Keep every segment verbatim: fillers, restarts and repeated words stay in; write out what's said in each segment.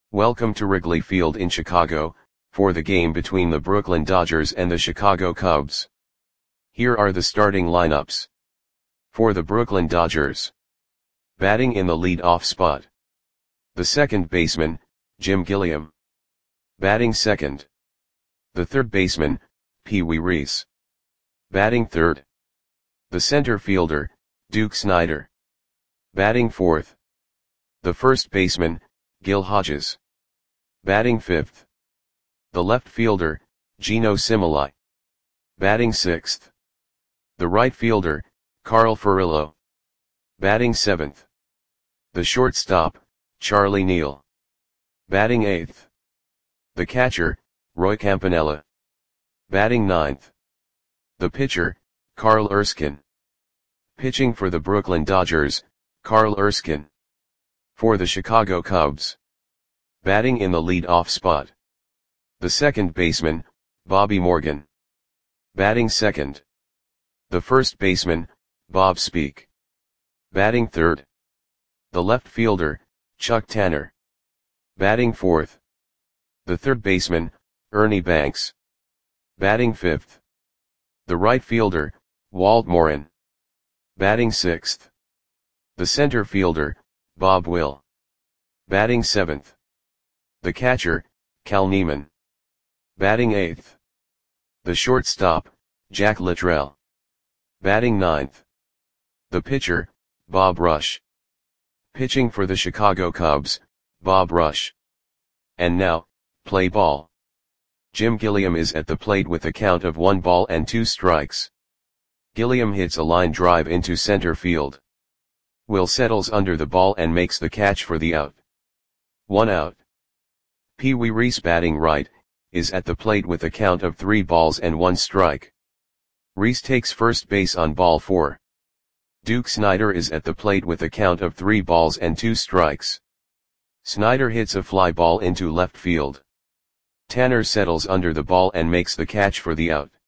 Welcome to Wrigley Field in Chicago, for the game between the Brooklyn Dodgers and the Chicago Cubs. Here are the starting lineups. For the Brooklyn Dodgers. Batting in the lead-off spot. The second baseman, Jim Gilliam. Batting second. The third baseman, Pee Wee Reese. Batting third. The center fielder, Duke Snider. Batting fourth. The first baseman, Gil Hodges. Batting fifth. The left fielder, Geno Similai. Batting sixth. The right fielder, Carl Furillo. Batting seventh. The shortstop, Charlie Neal. Batting eighth. The catcher, Roy Campanella. Batting ninth. The pitcher, Carl Erskine. Pitching for the Brooklyn Dodgers, Carl Erskine. For the Chicago Cubs. Batting in the lead-off spot. The second baseman, Bobby Morgan. Batting second. The first baseman, Bob Speak. Batting third. The left fielder, Chuck Tanner. Batting fourth. The third baseman, Ernie Banks. Batting fifth. The right fielder, Walt Morin. Batting sixth. The center fielder, Bob Will. Batting seventh. The catcher, Cal Neiman. Batting eighth. The shortstop, Jack Littrell. Batting ninth. The pitcher, Bob Rush. Pitching for the Chicago Cubs, Bob Rush. And now, play ball. Jim Gilliam is at the plate with a count of one ball and two strikes. Gilliam hits a line drive into center field. Will settles under the ball and makes the catch for the out. One out. Pee Wee Reese, batting right, is at the plate with a count of three balls and one strike. Reese takes first base on ball four. Duke Snider is at the plate with a count of three balls and two strikes. Snider hits a fly ball into left field. Tanner settles under the ball and makes the catch for the out.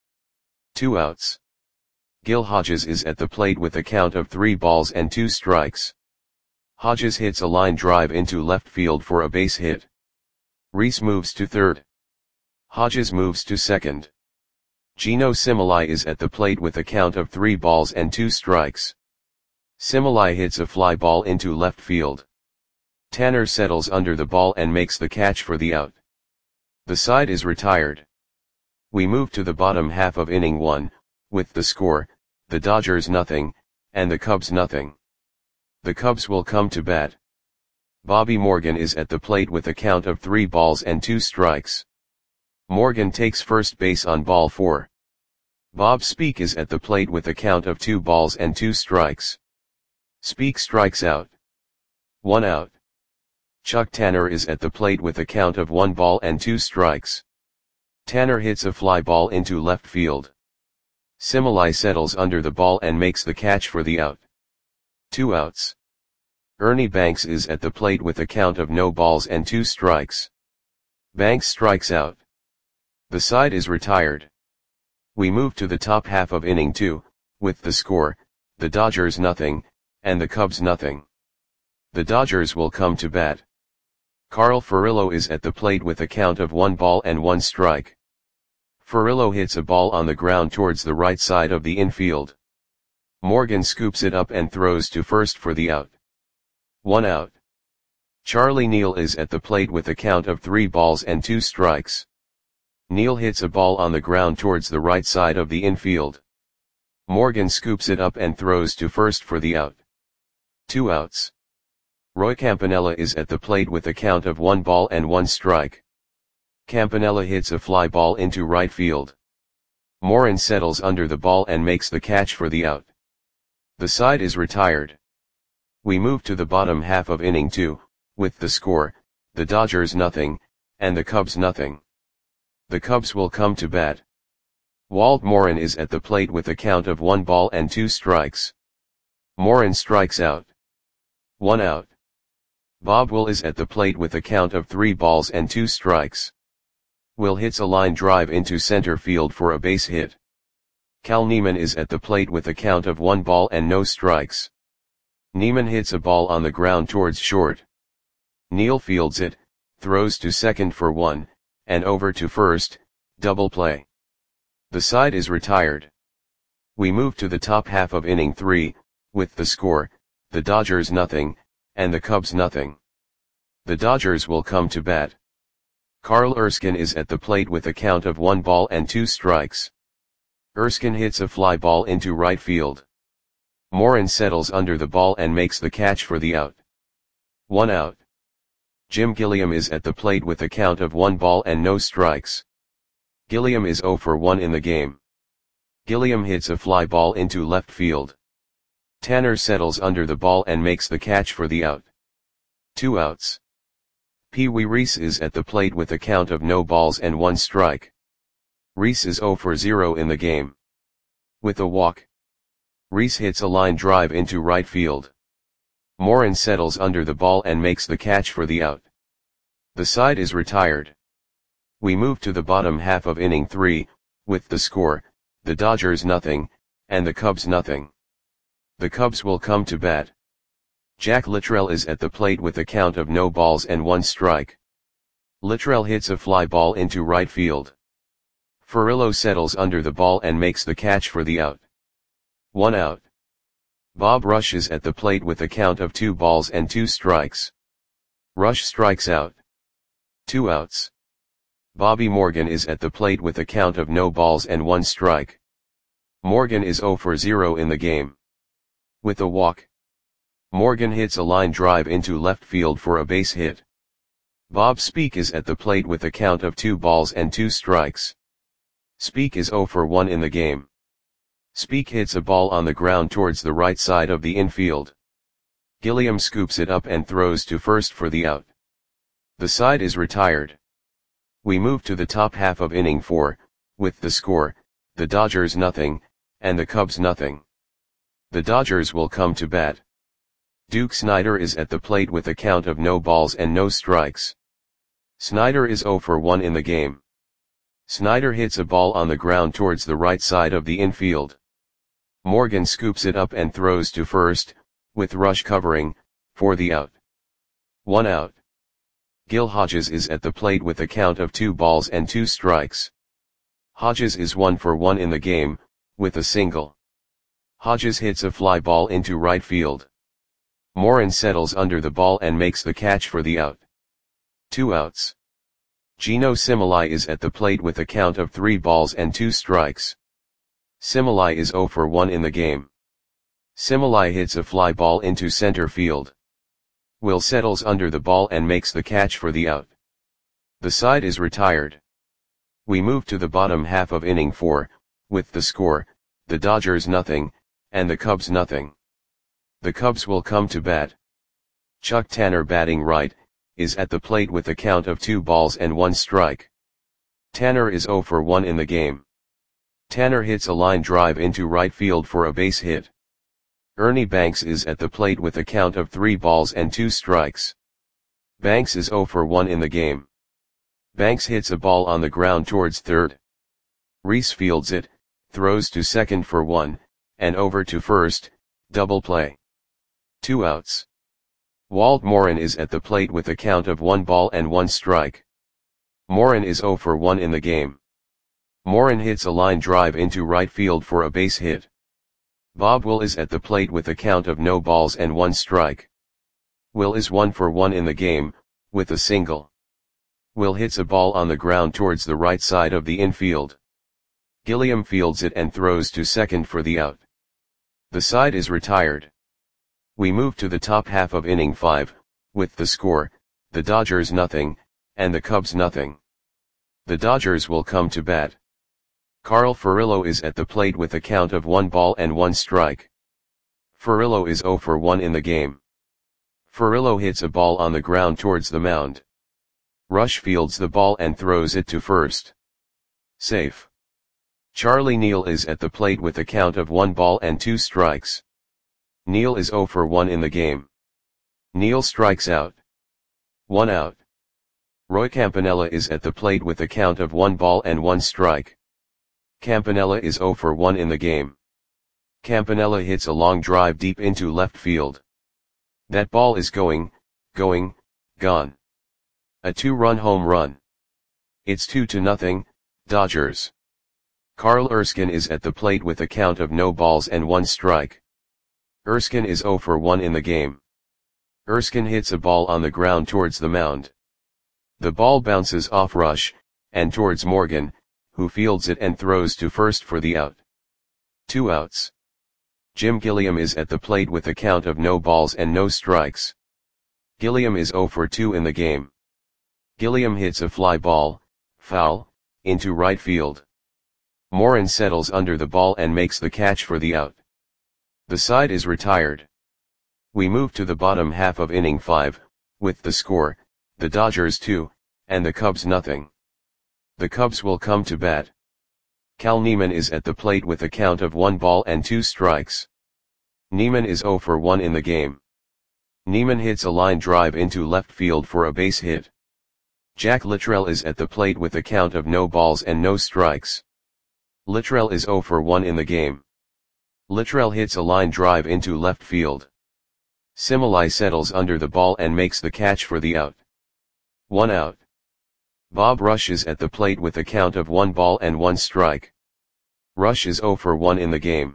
Two outs. Gil Hodges is at the plate with a count of three balls and two strikes. Hodges hits a line drive into left field for a base hit. Reese moves to third. Hodges moves to second. Geno Similai is at the plate with a count of three balls and two strikes. Similai hits a fly ball into left field. Tanner settles under the ball and makes the catch for the out. The side is retired. We move to the bottom half of inning one, with the score, the Dodgers nothing, and the Cubs nothing. The Cubs will come to bat. Bobby Morgan is at the plate with a count of three balls and two strikes. Morgan takes first base on ball four. Bob Speak is at the plate with a count of two balls and two strikes. Speak strikes out. One out. Chuck Tanner is at the plate with a count of one ball and two strikes. Tanner hits a fly ball into left field. Similai settles under the ball and makes the catch for the out. Two outs. Ernie Banks is at the plate with a count of no balls and two strikes. Banks strikes out. The side is retired. We move to the top half of inning two, with the score, the Dodgers nothing, and the Cubs nothing. The Dodgers will come to bat. Carl Furillo is at the plate with a count of one ball and one strike. Furillo hits a ball on the ground towards the right side of the infield. Morgan scoops it up and throws to first for the out. One out. Charlie Neal is at the plate with a count of three balls and two strikes. Neal hits a ball on the ground towards the right side of the infield. Morgan scoops it up and throws to first for the out. Two outs. Roy Campanella is at the plate with a count of one ball and one strike. Campanella hits a fly ball into right field. Morin settles under the ball and makes the catch for the out. The side is retired. We move to the bottom half of inning two, with the score, the Dodgers nothing, and the Cubs nothing. The Cubs will come to bat. Walt Morin is at the plate with a count of one ball and two strikes. Morin strikes out. One out. Bob Will is at the plate with a count of three balls and two strikes. Will hits a line drive into center field for a base hit. Cal Neiman is at the plate with a count of one ball and no strikes. Neiman hits a ball on the ground towards short. Neal fields it, throws to second for one, and over to first, double play. The side is retired. We move to the top half of inning three, with the score, the Dodgers nothing, and the Cubs nothing. The Dodgers will come to bat. Carl Erskine is at the plate with a count of one ball and two strikes. Erskine hits a fly ball into right field. Morin settles under the ball and makes the catch for the out. One out. Jim Gilliam is at the plate with a count of one ball and no strikes. Gilliam is zero for one in the game. Gilliam hits a fly ball into left field. Tanner settles under the ball and makes the catch for the out. Two outs. Pee Wee Reese is at the plate with a count of no balls and one strike. Reese is zero for zero in the game. With a walk, Reese hits a line drive into right field. Morin settles under the ball and makes the catch for the out. The side is retired. We move to the bottom half of inning three, with the score, the Dodgers nothing, and the Cubs nothing. The Cubs will come to bat. Jack Littrell is at the plate with a count of no balls and one strike. Littrell hits a fly ball into right field. Furillo settles under the ball and makes the catch for the out. One out. Bob Rush is at the plate with a count of two balls and two strikes. Rush strikes out. Two outs. Bobby Morgan is at the plate with a count of no balls and one strike. Morgan is zero for zero in the game. With a walk, Morgan hits a line drive into left field for a base hit. Bob Speak is at the plate with a count of two balls and two strikes. Speak is zero for one in the game. Speak hits a ball on the ground towards the right side of the infield. Gilliam scoops it up and throws to first for the out. The side is retired. We move to the top half of inning four, with the score, the Dodgers nothing, and the Cubs nothing. The Dodgers will come to bat. Duke Snider is at the plate with a count of no balls and no strikes. Snider is zero for one in the game. Snider hits a ball on the ground towards the right side of the infield. Morgan scoops it up and throws to first, with Rush covering, for the out. One out. Gil Hodges is at the plate with a count of two balls and two strikes. Hodges is one for one in the game, with a single. Hodges hits a fly ball into right field. Morin settles under the ball and makes the catch for the out. Two outs. Gino Similai is at the plate with a count of three balls and two strikes. Similai is zero for one in the game. Similai hits a fly ball into center field. Will settles under the ball and makes the catch for the out. The side is retired. We move to the bottom half of inning four, with the score, the Dodgers nothing, and the Cubs nothing. The Cubs will come to bat. Chuck Tanner, batting right, is at the plate with a count of two balls and one strike. Tanner is zero for one in the game. Tanner hits a line drive into right field for a base hit. Ernie Banks is at the plate with a count of three balls and two strikes. Banks is zero for one in the game. Banks hits a ball on the ground towards third. Reese fields it, throws to second for one, and over to first, double play. Two outs. Walt Morin is at the plate with a count of one ball and one strike. Morin is zero for one in the game. Morin hits a line drive into right field for a base hit. Bob Will is at the plate with a count of no balls and one strike. Will is one for one in the game, with a single. Will hits a ball on the ground towards the right side of the infield. Gilliam fields it and throws to second for the out. The side is retired. We move to the top half of inning five, with the score, the Dodgers nothing, and the Cubs nothing. The Dodgers will come to bat. Carl Furillo is at the plate with a count of one ball and one strike. Furillo is zero for one in the game. Furillo hits a ball on the ground towards the mound. Rush fields the ball and throws it to first. Safe. Charlie Neal is at the plate with a count of one ball and two strikes. Neal is zero for one in the game. Neal strikes out. One out. Roy Campanella is at the plate with a count of one ball and one strike. Campanella is zero for one in the game. Campanella hits a long drive deep into left field. That ball is going, going, gone. A two-run home run. It's two to nothing, Dodgers. Carl Erskine is at the plate with a count of no balls and one strike. Erskine is oh for one in the game. Erskine hits a ball on the ground towards the mound. The ball bounces off Rush, and towards Morgan, who fields it and throws to first for the out. Two outs. Jim Gilliam is at the plate with a count of no balls and no strikes. Gilliam is oh for two in the game. Gilliam hits a fly ball, foul, into right field. Morin settles under the ball and makes the catch for the out. The side is retired. We move to the bottom half of inning five, with the score, the Dodgers two, and the Cubs nothing. The Cubs will come to bat. Cal Neiman is at the plate with a count of one ball and two strikes. Neiman is oh for one in the game. Neiman hits a line drive into left field for a base hit. Jack Littrell is at the plate with a count of no balls and no strikes. Littrell is oh for one in the game. Littrell hits a line drive into left field. Similai settles under the ball and makes the catch for the out. One out. Bob Rush is at the plate with a count of one ball and one strike. Rush is oh for one in the game.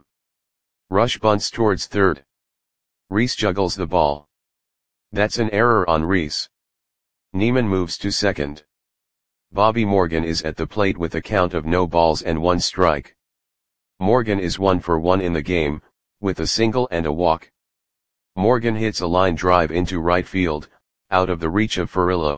Rush bunts towards third. Reese juggles the ball. That's an error on Reese. Neiman moves to second. Bobby Morgan is at the plate with a count of no balls and one strike. Morgan is one for one in the game, with a single and a walk. Morgan hits a line drive into right field, out of the reach of Furillo.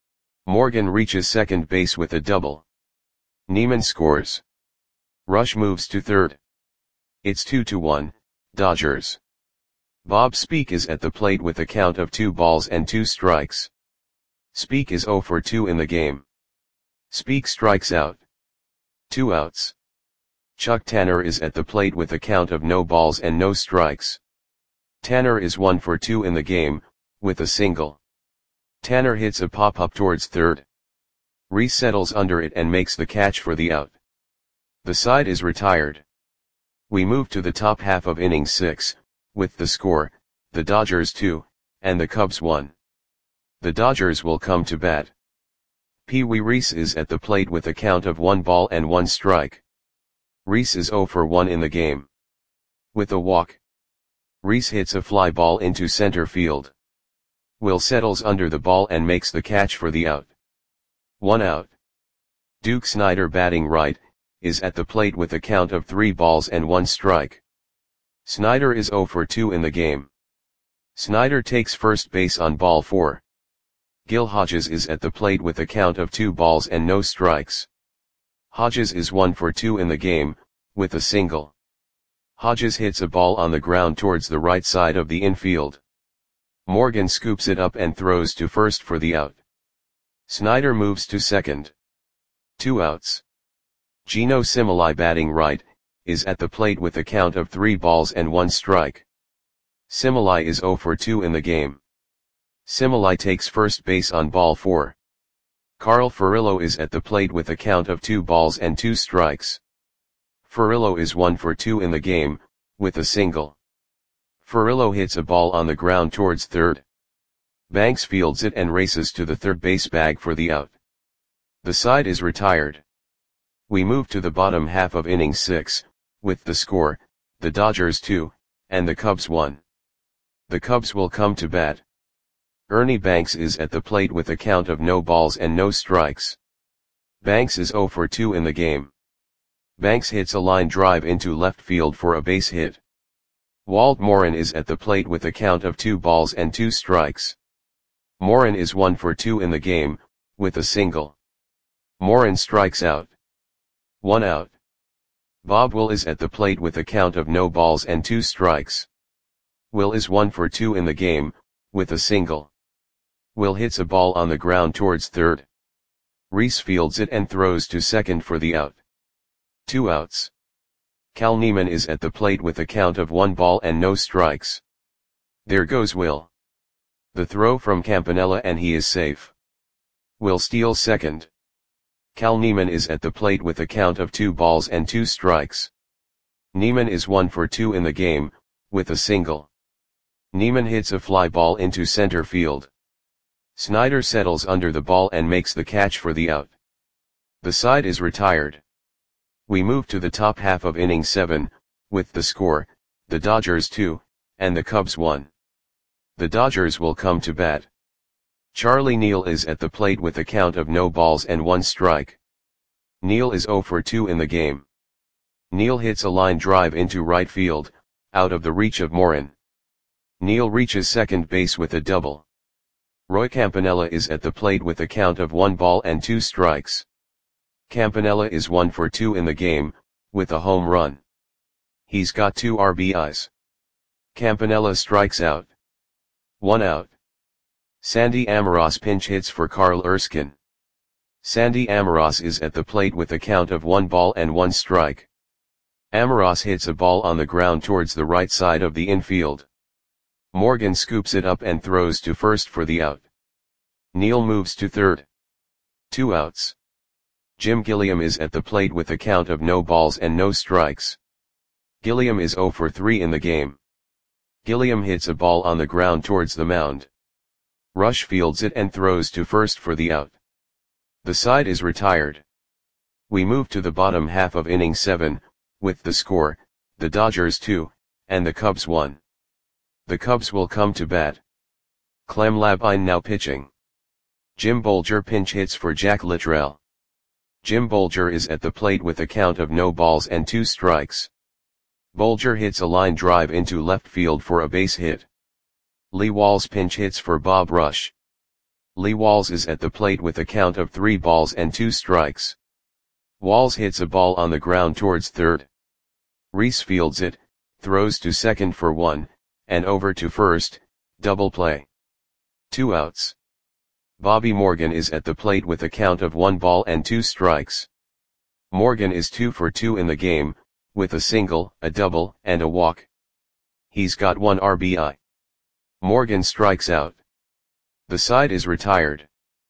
Morgan reaches second base with a double. Neiman scores. Rush moves to third. It's two to one, Dodgers. Bob Speak is at the plate with a count of two balls and two strikes. Speak is oh for two in the game. Speak strikes out. Two outs. Chuck Tanner is at the plate with a count of no balls and no strikes. Tanner is one for two in the game, with a single. Tanner hits a pop-up towards third. Reese settles under it and makes the catch for the out. The side is retired. We move to the top half of inning six, with the score, the Dodgers two, and the Cubs one. The Dodgers will come to bat. Pee Wee Reese is at the plate with a count of one ball and one strike. Reese is oh for one in the game. With a walk. Reese hits a fly ball into center field. Will settles under the ball and makes the catch for the out. One out. Duke Snider, batting right, is at the plate with a count of three balls and one strike. Snider is oh for two in the game. Snider takes first base on ball four. Gil Hodges is at the plate with a count of two balls and no strikes. Hodges is one for two in the game, with a single. Hodges hits a ball on the ground towards the right side of the infield. Morgan scoops it up and throws to first for the out. Snider moves to second. Two outs. Gino Similai, batting right, is at the plate with a count of three balls and one strike. Similai is oh for two in the game. Similai takes first base on ball four. Carl Furillo is at the plate with a count of two balls and two strikes. Furillo is one for two in the game, with a single. Furillo hits a ball on the ground towards third. Banks fields it and races to the third base bag for the out. The side is retired. We move to the bottom half of inning six, with the score, the Dodgers two, and the Cubs one. The Cubs will come to bat. Ernie Banks is at the plate with a count of no balls and no strikes. Banks is oh for two in the game. Banks hits a line drive into left field for a base hit. Walt Morin is at the plate with a count of two balls and two strikes. Morin is one for two in the game, with a single. Morin strikes out. One out. Bob Will is at the plate with a count of no balls and two strikes. Will is one for two in the game, with a single. Will hits a ball on the ground towards third. Reese fields it and throws to second for the out. Two outs. Cal Neiman is at the plate with a count of one ball and no strikes. There goes Will. The throw from Campanella and he is safe. Will steals second. Cal Neiman is at the plate with a count of two balls and two strikes. Neiman is one for two in the game, with a single. Neiman hits a fly ball into center field. Snyder settles under the ball and makes the catch for the out. The side is retired. We move to the top half of inning seven, with the score, the Dodgers two, and the Cubs one. The Dodgers will come to bat. Charlie Neal is at the plate with a count of no balls and one strike. Neal is oh for two in the game. Neal hits a line drive into right field, out of the reach of Morin. Neal reaches second base with a double. Roy Campanella is at the plate with a count of one ball and two strikes. Campanella is one for two in the game, with a home run. He's got two R B Is. Campanella strikes out. One out. Sandy Amoros pinch hits for Carl Erskine. Sandy Amoros is at the plate with a count of one ball and one strike. Amoros hits a ball on the ground towards the right side of the infield. Morgan scoops it up and throws to first for the out. Neal moves to third. Two outs. Jim Gilliam is at the plate with a count of no balls and no strikes. Gilliam is oh for three in the game. Gilliam hits a ball on the ground towards the mound. Rush fields it and throws to first for the out. The side is retired. We move to the bottom half of inning seven, with the score, the Dodgers two, and the Cubs one. The Cubs will come to bat. Clem Labine now pitching. Jim Bolger pinch hits for Jack Littrell. Jim Bolger is at the plate with a count of no balls and two strikes. Bolger hits a line drive into left field for a base hit. Lee Walls pinch hits for Bob Rush. Lee Walls is at the plate with a count of three balls and two strikes. Walls hits a ball on the ground towards third. Reese fields it, throws to second for one, and over to first, double play. Two outs. Bobby Morgan is at the plate with a count of one ball and two strikes. Morgan is two for two in the game, with a single, a double, and a walk. He's got one R B I. Morgan strikes out. The side is retired.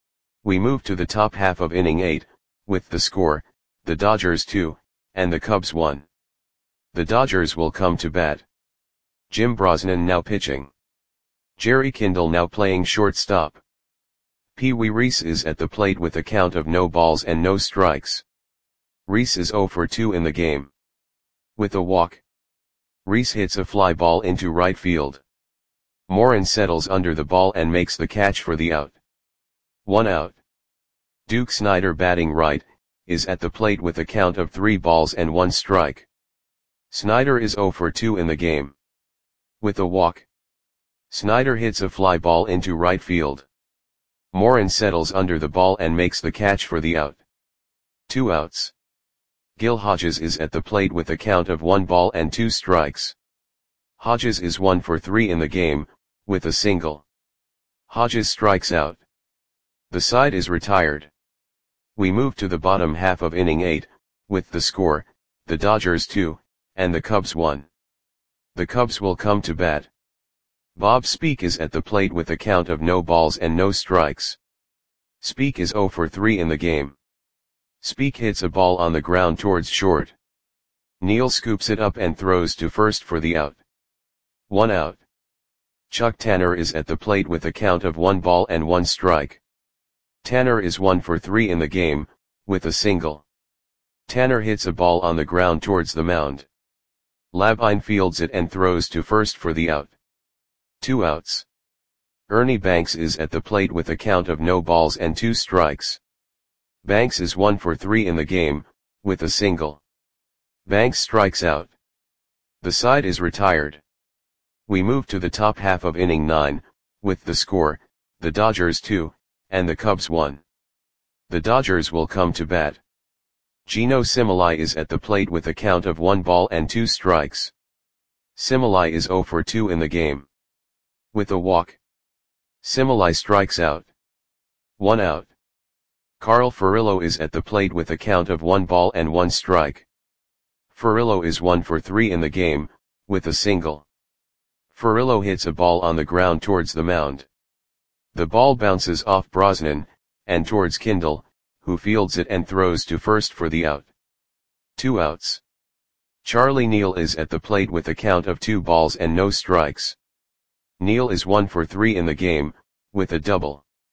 We move to the top half of inning eight, with the score, the Dodgers two, and the Cubs one. The Dodgers will come to bat. Jim Brosnan now pitching. Jerry Kindle now playing shortstop. Pee Wee Reese is at the plate with a count of no balls and no strikes. Reese is oh for two in the game. With a walk. Reese hits a fly ball into right field. Morin settles under the ball and makes the catch for the out. One out. Duke Snyder batting right, is at the plate with a count of three balls and one strike. Snyder is oh for two in the game. With a walk. Snyder hits a fly ball into right field. Morin settles under the ball and makes the catch for the out. Two outs. Gil Hodges is at the plate with a count of one ball and two strikes. Hodges is one for three in the game, with a single. Hodges strikes out. The side is retired. We move to the bottom half of inning eight, with the score, the Dodgers two, and the Cubs one. The Cubs will come to bat. Bob Speak is at the plate with a count of no balls and no strikes. Speak is oh for three in the game. Speak hits a ball on the ground towards short. Neal scoops it up and throws to first for the out. One out. Chuck Tanner is at the plate with a count of one ball and one strike. Tanner is one for three in the game, with a single. Tanner hits a ball on the ground towards the mound. Labine fields it and throws to first for the out. Two outs. Ernie Banks is at the plate with a count of no balls and two strikes. Banks is one for three in the game, with a single. Banks strikes out. The side is retired. We move to the top half of inning nine, with the score, the Dodgers two, and the Cubs one. The Dodgers will come to bat. Gino Similai is at the plate with a count of one ball and two strikes. Similai is oh for two in the game. With a walk. Similai strikes out. One out. Carl Furillo is at the plate with a count of one ball and one strike. Furillo is one for three in the game, with a single. Furillo hits a ball on the ground towards the mound. The ball bounces off Brosnan, and towards Kindle, who fields it and throws to first for the out. Two outs. Charlie Neal is at the plate with a count of two balls and no strikes. Neal is one for three in the game, with a double.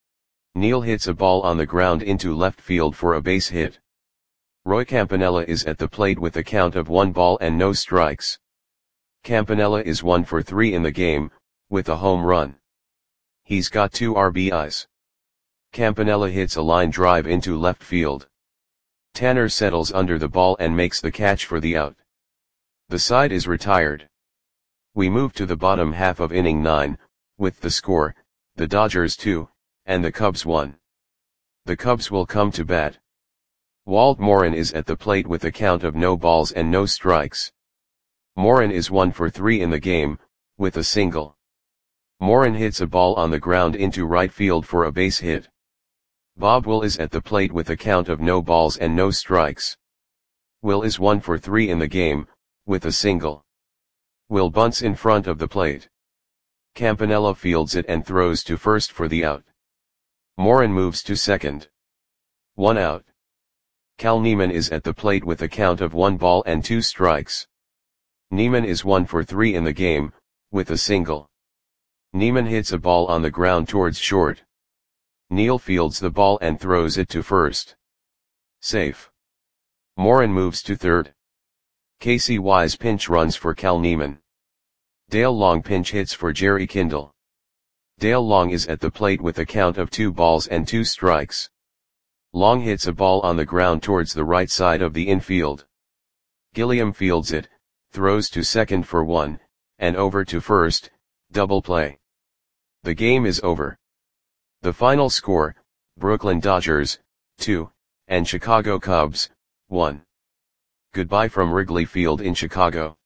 Neil hits a ball on the ground into left field for a base hit. Roy Campanella is at the plate with a count of one ball and no strikes. Campanella is one for three in the game, with a home run. He's got two R B Is. Campanella hits a line drive into left field. Tanner settles under the ball and makes the catch for the out. The side is retired. We move to the bottom half of inning nine, with the score, the Dodgers two, and the Cubs one. The Cubs will come to bat. Walt Morin is at the plate with a count of no balls and no strikes. Morin is one for three in the game, with a single. Morin hits a ball on the ground into right field for a base hit. Bob Will is at the plate with a count of no balls and no strikes. Will is one for three in the game, with a single. Will bunts in front of the plate. Campanella fields it and throws to first for the out. Morin moves to second. One out. Cal Neiman is at the plate with a count of one ball and two strikes. Neiman is one for three in the game, with a single. Neiman hits a ball on the ground towards short. Neil fields the ball and throws it to first. Safe. Morin moves to third. Casey Wise pinch runs for Cal Neiman. Dale Long pinch hits for Jerry Kindle. Dale Long is at the plate with a count of two balls and two strikes. Long hits a ball on the ground towards the right side of the infield. Gilliam fields it, throws to second for one, and over to first, double play. The game is over. The final score, Brooklyn Dodgers, two, and Chicago Cubs, one. Goodbye from Wrigley Field in Chicago.